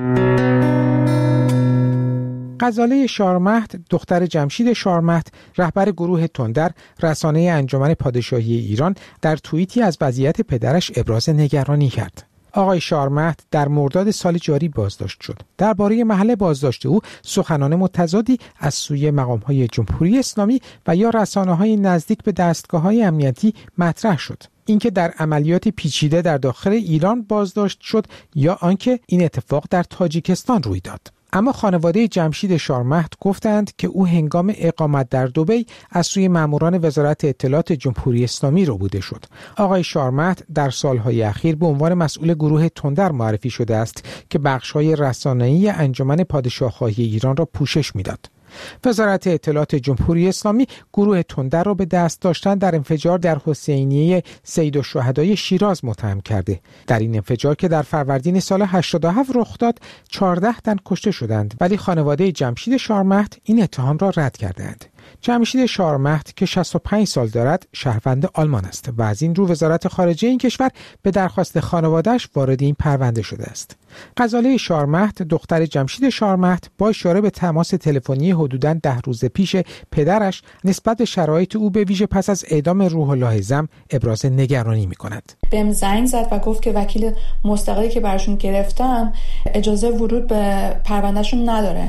غزاله شارمهد، دختر جمشید شارمهد، رهبر گروه تندر، رسانه انجمن پادشاهی ایران، در توییتی از وضعیت پدرش ابراز نگرانی کرد. آقای شارمهد در مرداد سال جاری بازداشت شد. درباره محل بازداشت او سخنان متضادی از سوی مقام‌های جمهوری اسلامی و یا رسانه‌های نزدیک به دستگاه‌های امنیتی مطرح شد. اینکه در عملیات پیچیده در داخل ایران بازداشت شد یا آنکه این اتفاق در تاجیکستان روی داد. اما خانواده جمشید شارمهد گفتند که او هنگام اقامت در دبی از سوی ماموران وزارت اطلاعات جمهوری اسلامی ربوده شد. آقای شارمهد در سالهای اخیر به عنوان مسئول گروه تندر معرفی شده است که بخش‌های رسانه‌ای انجمن پادشاه‌خواهی ایران را پوشش می‌داد. وزارت اطلاعات جمهوری اسلامی گروه تندر را به دست داشتن در انفجار در حسینیه سید الشهدای شیراز متهم کرده. در این انفجار که در فروردین سال 87 رخ داد 14 تن کشته شدند، ولی خانواده جمشید شارمهد این اتهام را رد کردند. جمشید شارمهد که 65 سال دارد شهروند آلمان است و از این رو وزارت خارجه این کشور به درخواست خانواده‌اش وارد این پرونده شده است. غزاله شارمهد دختر جمشید شارمهد با اشاره به تماس تلفنی حدوداً 10 روز پیش پدرش نسبت به شرایط او به ویژه پس از اعدام روح الله زم ابراز نگرانی می‌کند. بهم زنگ زد و گفت که وکیل مستقلی که براشون گرفتم اجازه ورود به پروندهشون نداره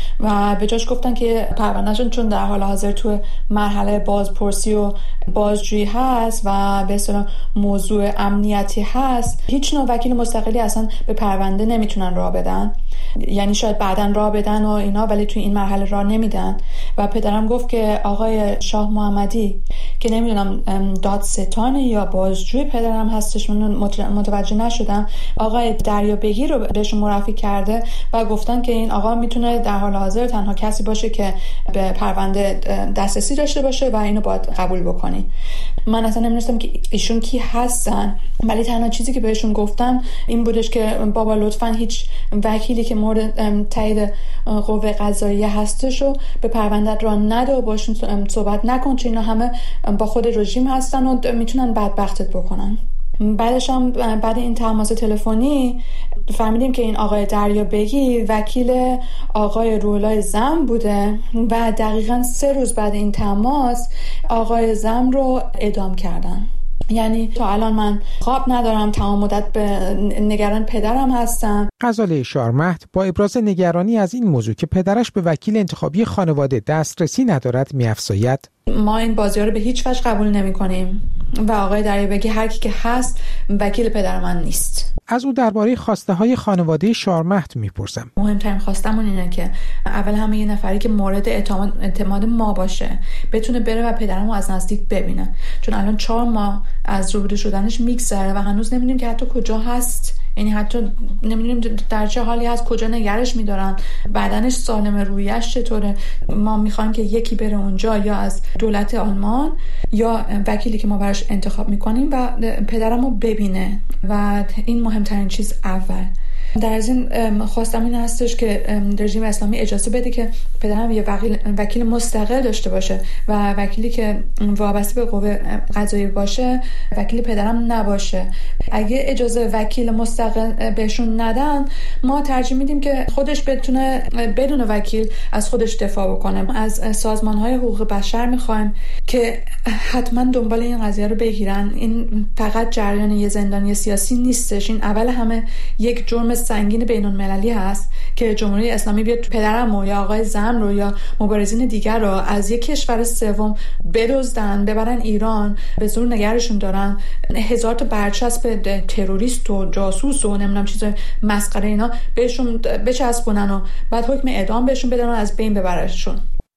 و به جاش گفتن که پروندهشون چون در حال حاضر تو مرحله بازپرسی و بازجویی هست و به اصطلاح موضوع امنیتی هست، هیچ نوع وکیل مستقلی اصلا به پرونده نمیتونن راه بدن. یعنی شاید بعداً راه بدن و اینا، ولی توی این مرحله راه نمیدن. و پدرم گفت که آقای شاه محمدی که نمیدونم دادستان یا بازجوی پدرم هستش، من متوجه نشدم، آقای دریابگی رو بهشون معرفی کرده و گفتن که این آقا میتونه در حال حاضر تنها کسی باشه که به پرونده دسترسی داشته باشه و اینو باید قبول بکنی. من اصلا نمیدونستم که ایشون کی هستن، ولی تنها چیزی که بهشون گفتم این بودش که بابا لطفاً هیچ وکیلی که مورد تایید قوه قضاییه هستش رو به پرونده راه نده و باشون صحبت نکن، چون اینا همه با خود رژیم هستن و میتونن بدبختت بکنن. بعدش هم بعد این تماس تلفنی فهمیدیم که این آقای دریابگی وکیل آقای روح الله زم بوده و دقیقاً 3 روز بعد این تماس آقای زم رو اعدام کردن. یعنی تا الان من خواب ندارم، تمام مدت به نگران پدرم هستم. غزاله شارمهد با ابراز نگرانی از این موضوع که پدرش به وکیل انتخابی خانواده دسترسی ندارد می‌افزاید: ما این بازی‌ها رو به هیچ وجه قبول نمی‌کنیم و آقای دریابگی هر کی که هست وکیل پدر من نیست. از او درباره خواسته‌های خانواده شارمهد می‌پرسم. مهمترین خواستمون اینه که اول همه یه نفری که مورد اعتماد ما باشه بتونه بره و پدرمو از نزدیک ببینه، چون الان 4 ماه از روبرو شدنش میگذره و هنوز نمی‌دونیم که حتی کجا هست. یعنی حتی نمی‌دونیم در چه حالی هست، کجا نگرش می‌دارن، بدنش سالمه، رویش چطوره. ما می‌خوایم که یکی بره اونجا، یا از دولت آلمان یا وکیلی که ما براش انتخاب می‌کنیم و پدرمو ببینه و این مهمترین چیز اول. در این خواستم این هستش که رژیم اسلامی اجازه بده که پدرم یه وکیل مستقل داشته باشه و وکیلی که وابسته به قوه قضاییه باشه وکیل پدرم نباشه. اگه اجازه وکیل مستقل بهشون ندن، ما ترجیح میدیم که خودش بتونه بدون وکیل از خودش دفاع بکنه. از سازمان‌های حقوق بشر می‌خوایم که حتما دنبال این قضیه رو بگیرن. این فقط جریان یه زندانی سیاسی نیستش، این اول همه یک جرم سنگین بین‌المللی هست که جمهوری اسلامی بیاد پدرم یا آقای زم رو یا مبارزین دیگر رو از یک کشور سوم بدزدن ببرن ایران، به زور نگرشون دارن، 1000 تا برچسب تروریست و جاسوس و نمیدونم چیزای مسخره اینا بهشون بچسبونن و بعد حکم اعدام بهشون بدن و از بین ببرشون.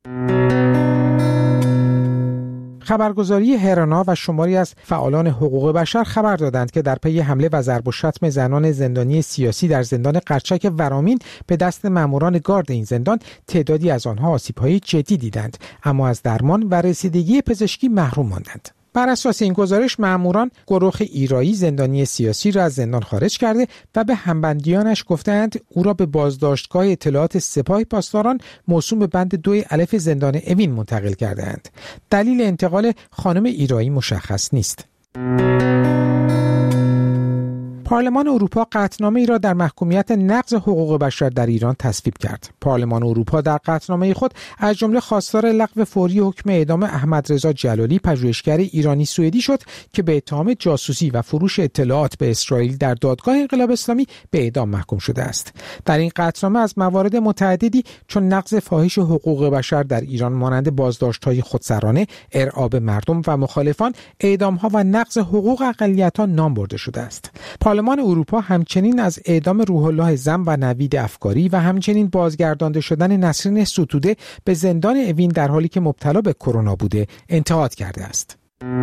خبرگزاری هرانا و شماری از فعالان حقوق بشر خبر دادند که در پی حمله و ضرب و شتم زنان زندانی سیاسی در زندان قرچک ورامین به دست ماموران گارد این زندان، تعدادی از آنها آسیب‌های جدی دیدند، اما از درمان و رسیدگی پزشکی محروم ماندند. بر اساس این گزارش ماموران گروه ایرایی زندانی سیاسی را از زندان خارج کرده و به همبندیانش گفتند او را به بازداشتگاه اطلاعات سپاه پاسداران موسوم به بند 2 الف زندان اوین منتقل کرده‌اند. دلیل انتقال خانم ایرایی مشخص نیست. پارلمان اروپا قطعنامه‌ای را در محکومیت نقض حقوق بشر در ایران تصویب کرد. پارلمان اروپا در قطعنامه خود از جمله خواستار لغو فوری حکم اعدام احمدرضا جلالی، پژوهشگر ایرانی سوئدی شد که به اتهام جاسوسی و فروش اطلاعات به اسرائیل در دادگاه انقلاب اسلامی به اعدام محکوم شده است. در این قطعنامه از موارد متعددی چون نقض فاحش حقوق بشر در ایران مانند بازداشت‌های خودسرانه، ارعاب مردم و مخالفان، اعدام‌ها و نقض حقوق اقلیت‌ها نام برده شده است. پارلمان اروپا همچنین از اعدام روح الله زم و نوید افکاری و همچنین بازگردانده شدن نسرین ستوده به زندان اوین در حالی که مبتلا به کرونا بوده انتقاد کرده است.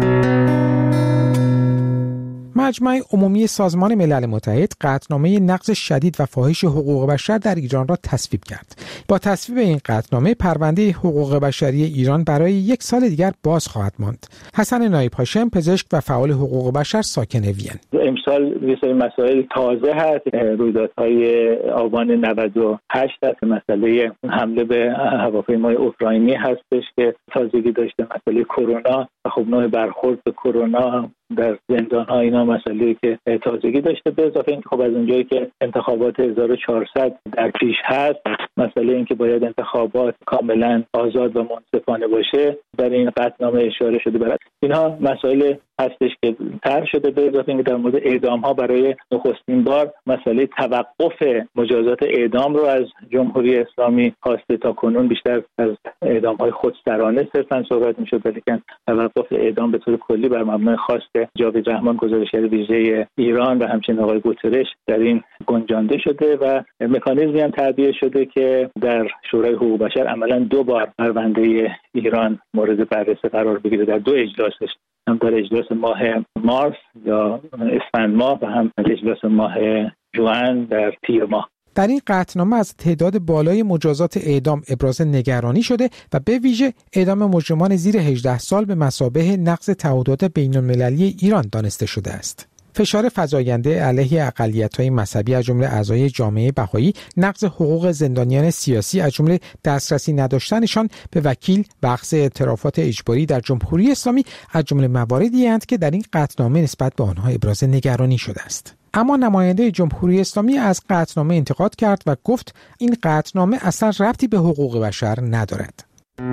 مجمع عمومی سازمان ملل متحد قطعنامه نقض شدید و فاحش حقوق بشر در ایران را تصویب کرد. با تصویب این قطعنامه پرونده حقوق بشری ایران برای 1 سال دیگر باز خواهد ماند. حسن نایب هاشم، پزشک و فعال حقوق بشر ساکن وین: امسال یه سری مسائل تازه هست. رویدادهای آبان 98 هست، مسئله حمله به هواپیمای اوکراینی هستش که تازگی داشته، مسئله کرونا و خب نوع برخورد به کرونا در زندان‌ها، اینا مسئله که تازگی داشته. به اضافه اینکه خب از اونجایی که انتخابات 1400 در پیش هست، مسئله این که باید انتخابات کاملا آزاد و منصفانه باشه، در این قطعنامه اشاره شده. برای اینها مسائل هستش که طرح شده. به اضافه اینکه در مورد اعدام‌ها برای نخستین بار مسئله توقف مجازات اعدام رو از جمهوری اسلامی خواسته. تا کنون بیشتر از اعدام‌های خودسرانه صرفاً صحبت می‌شد، ولی توقف اعدام به طور کلی بر مبنای خواست جاوید رحمان، گزارشگر ویژه ایران، و همچنین آقای گوترش در این گنجانده شده و مکانیزمی هم تعبیه شده که در شورای حقوق بشر عملاً 2 بار پرونده ایران مورد بررسی قرار بگیره، در 2 اجلاسش، هم در اجلاس ماه مارس یا اسفند ماه و هم در اجلاس ماه ژوئن در تیر ماه. در این قطعنامه از تعداد بالای مجازات اعدام ابراز نگرانی شده و به ویژه اعدام مجرمان زیر 18 سال به مثابه نقض تعهدات بین‌المللی ایران دانسته شده است. فشار فزاینده علیه اقلیت‌های مذهبی از جمله اعضای جامعه بهایی، نقض حقوق زندانیان سیاسی از جمله دسترسی نداشتنشان به وکیل و اخذ اعترافات اجباری در جمهوری اسلامی از جمله مواردی اند که در این قطعنامه نسبت به آنها ابراز نگرانی شده است. اما نماینده جمهوری اسلامی از قطعنامه انتقاد کرد و گفت این قطعنامه اصلا ربطی به حقوق بشر ندارد.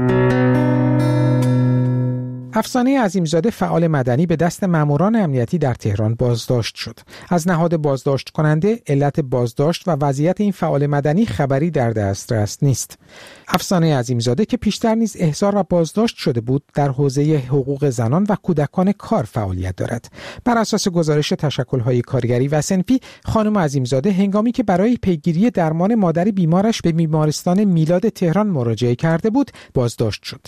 افسانه عظیمزاده فعال مدنی به دست ماموران امنیتی در تهران بازداشت شد. از نهاد بازداشت کننده علت بازداشت و وضعیت این فعال مدنی خبری در دسترس نیست. افسانه عظیمزاده که پیشتر نیز احضار و بازداشت شده بود، در حوزه حقوق زنان و کودکان کار فعالیت دارد. بر اساس گزارش تشکل‌های کارگری و صنفی، خانم عظیمزاده هنگامی که برای پیگیری درمان مادر بیمارش به بیمارستان میلاد تهران مراجعه کرده بود، بازداشت شد.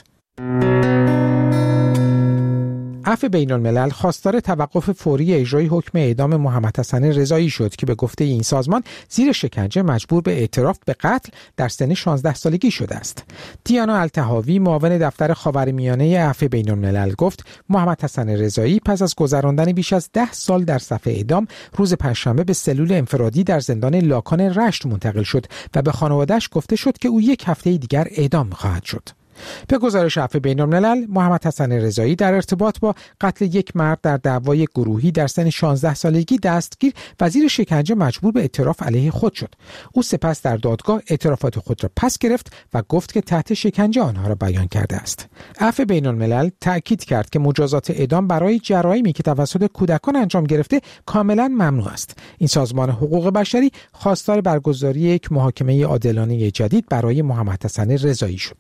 عفو بین‌الملل خواستار توقف فوری اجرای حکم اعدام محمد حسن رضایی شد که به گفته این سازمان زیر شکنجه مجبور به اعتراف به قتل در سن 16 سالگی شده است. دیانا الطحاوی، معاون دفتر خاورمیانه عفو بین‌الملل، گفت محمد حسن رضایی پس از گذراندن بیش از 10 سال در صف اعدام، روز پنجشنبه به سلول انفرادی در زندان لاکان رشت منتقل شد و به خانواده‌اش گفته شد که او 1 هفته دیگر اعدام خواهد شد. به گزارش عفو بین‌الملل، محمد حسن رضایی در ارتباط با قتل 1 مرد در دعوای گروهی در سن 16 سالگی دستگیر و زیر شکنجه مجبور به اعتراف علیه خود شد. او سپس در دادگاه اعترافات خود را پس گرفت و گفت که تحت شکنجه آنها را بیان کرده است. عفو بین‌الملل تأکید کرد که مجازات اعدام برای جرایمی که توسط کودکان انجام گرفته کاملا ممنوع است. این سازمان حقوق بشری خواستار برگزاری یک محاکمه عادلانه جدید برای محمد حسن رضایی شد.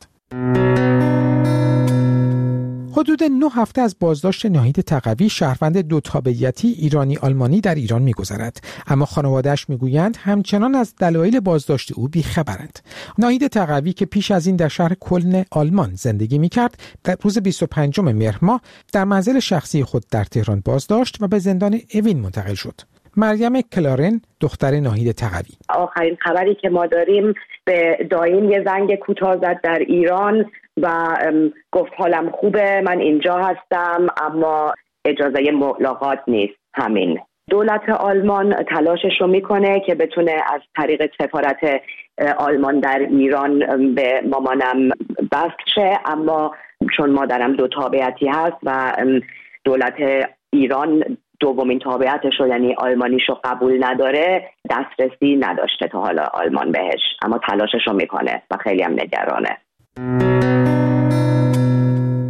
حدود 9 هفته از بازداشت ناهید تقوی، شهروند 2 تابعیتی ایرانی آلمانی در ایران می‌گذرد، اما خانواده‌اش می‌گویند همچنان از دلایل بازداشت او بی‌خبرند. ناهید تقوی که پیش از این در شهر کلن آلمان زندگی می‌کرد، در روز 25 مهر ماه در منزل شخصی خود در تهران بازداشت و به زندان اوین منتقل شد. مریم کلارن، دختر ناهید تقوی: آخرین خبری که ما داریم، به دایم یه زنگ کوتاه زد در ایران و گفت حالم خوبه، من اینجا هستم، اما اجازه ملاقات نیست. همین. دولت آلمان تلاشش رو میکنه که بتونه از طریق سفارت آلمان در ایران به مامانم بست شه، اما چون مادرم 2 تابعیتی هست و دولت ایران دومین تابعیتش رو یعنی آلمانیش رو قبول نداره، دسترسی نداشته تا حالا آلمان بهش، اما تلاشش رو میکنه و خیلی هم نگرانه.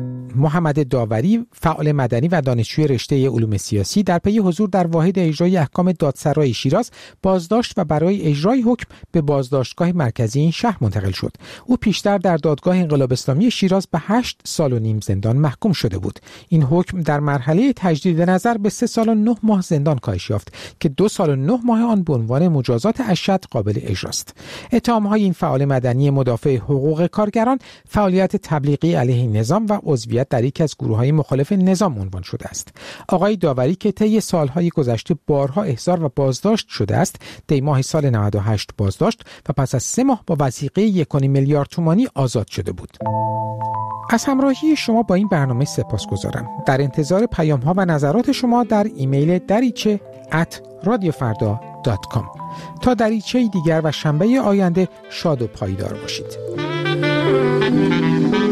محمد داوری، فعال مدنی و دانشجوی رشته علوم سیاسی، در پی حضور در واحد اجرای احکام دادسرای شیراز بازداشت و برای اجرای حکم به بازداشتگاه مرکزی این شهر منتقل شد. او پیشتر در دادگاه انقلاب اسلامی شیراز به 8 سال و نیم زندان محکوم شده بود. این حکم در مرحله تجدید نظر به 3 سال و 9 ماه زندان کاهش یافت که 2 سال و 9 ماه آن به عنوان مجازات اشد قابل اجراست. اتهام‌های این فعال مدنی مدافع حقوق کارگران فعالیت تبلیغی علیه نظام و عضویت در یکی از گروه‌های مخالف نظام عنوان شده است. آقای داوری که طی سال‌های گذشته بارها احضار و بازداشت شده است، دی ماه سال 98 بازداشت و پس از 3 ماه با وثیقه 1.5 میلیارد تومانی آزاد شده بود. از همراهی شما با این برنامه سپاسگزارم. در انتظار پیام‌ها و نظرات شما در ایمیل dariche@radiofarda.com. تا دریچه دیگر و شنبه آینده شاد و پایدار باشید.